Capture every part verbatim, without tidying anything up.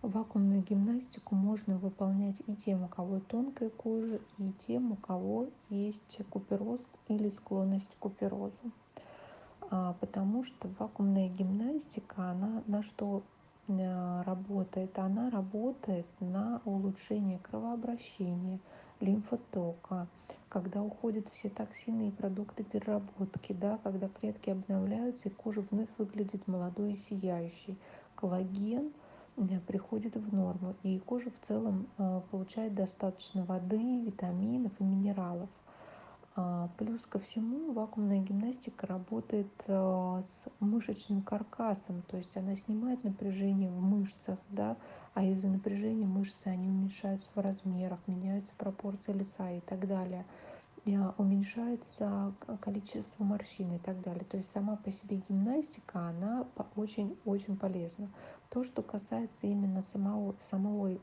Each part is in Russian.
Вакуумную гимнастику можно выполнять и тем, у кого тонкая кожа, и тем, у кого есть купероз или склонность к куперозу. А, потому что вакуумная гимнастика, она на что э, работает? Она работает на улучшение кровообращения, лимфотока, когда уходят все токсины и продукты переработки, да, когда клетки обновляются и кожа вновь выглядит молодой и сияющей. Коллаген э, приходит в норму, и кожа в целом э, получает достаточно воды, витаминов и минералов. А, Плюс ко всему, вакуумная гимнастика работает а, с мышечным каркасом, то есть она снимает напряжение в мышцах, да, а из-за напряжения мышцы они уменьшаются в размерах, меняются пропорции лица и так далее. И, а, уменьшается к- количество морщин и так далее. То есть сама по себе гимнастика, она очень-очень полезна. То, что касается именно самого, самого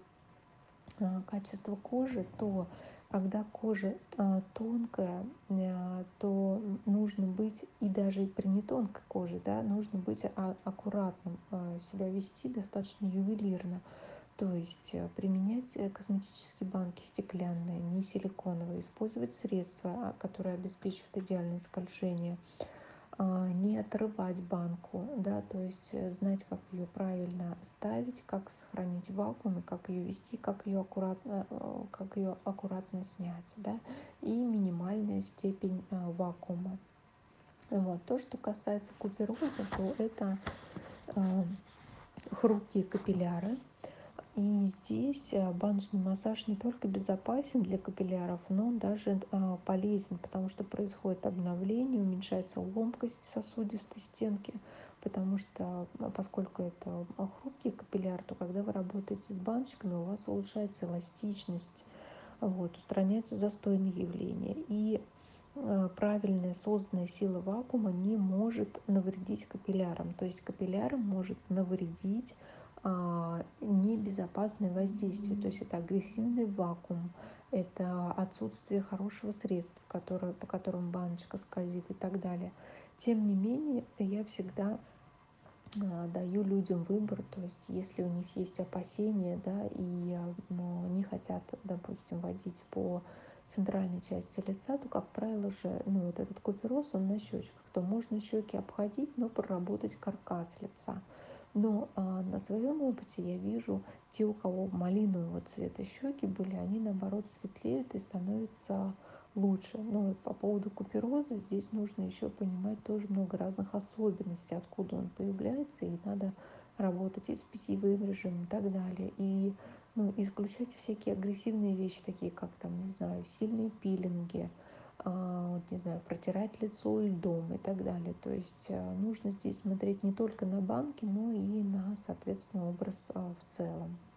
а, качество кожи, то когда кожа а, тонкая, а, то нужно быть, и даже при нетонкой коже, да, нужно быть а- аккуратным, а, себя вести достаточно ювелирно. То есть э, применять э, косметические банки стеклянные, не силиконовые, использовать средства, а, которые обеспечивают идеальное скольжение, а, не отрывать банку, да, то есть э, знать, как ее правильно ставить, как сохранить в вакууме, как ее вести, как ее аккуратно, э, как ее аккуратно снять, да, и минимальная степень э, вакуума. Вот. То, что касается купероза, то это э, хрупкие капилляры, и здесь а, баночный массаж не только безопасен для капилляров, но он даже а, полезен, потому что происходит обновление, уменьшается ломкость сосудистой стенки, потому что, а, поскольку это а, хрупкий капилляр, то когда вы работаете с баночками, у вас улучшается эластичность, вот, устраняются застойные явления. И э, правильная созданная сила вакуума не может навредить капиллярам. То есть капиллярам может навредить а, небезопасное воздействие. То есть это агрессивный вакуум, это отсутствие хорошего средства, которое, по которому баночка скользит и так далее. Тем не менее, я всегда а, даю людям выбор, то есть если у них есть опасения, да, и а, но не хотят, допустим, водить по центральной части лица, то, как правило же, ну, вот этот купероз, он на щечках, то можно щеки обходить, но проработать каркас лица. Но а, на своем опыте я вижу, те, у кого малинового цвета щеки были, они наоборот светлеют и становятся лучше. Но по поводу купероза здесь нужно еще понимать тоже много разных особенностей, откуда он появляется, и надо работать и с питьевым режимом и так далее. И ну, исключать всякие агрессивные вещи, такие как там, не знаю, сильные пилинги, а, вот, не знаю, протирать лицо льдом и так далее. То есть а, нужно здесь смотреть не только на банки, но и на, соответственно, образ а, в целом.